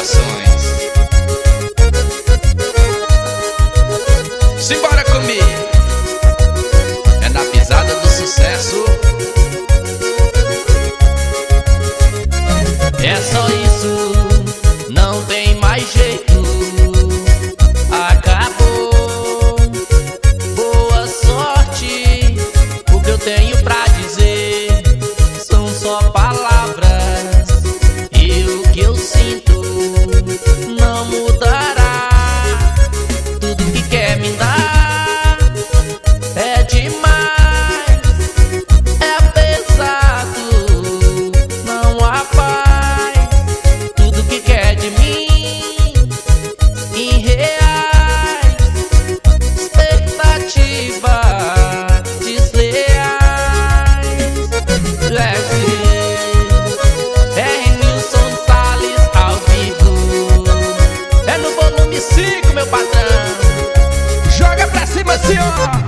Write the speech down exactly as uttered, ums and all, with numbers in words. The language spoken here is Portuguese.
corações. Simbora comigo, é na pisada do sucesso. É só isso, não tem mais jeito. Acabou. Boa sorte. O que eu tenho pra dizer são só palavras. E o que eu sinto não mudará. Tudo que quer me dar é demais, é pesado, não há paz. Tudo que quer de mim em reais, expectativa desleais. É Nilson Salles ao vivo, é no volume cinco, meu patrão. Joga pra cima, senhor.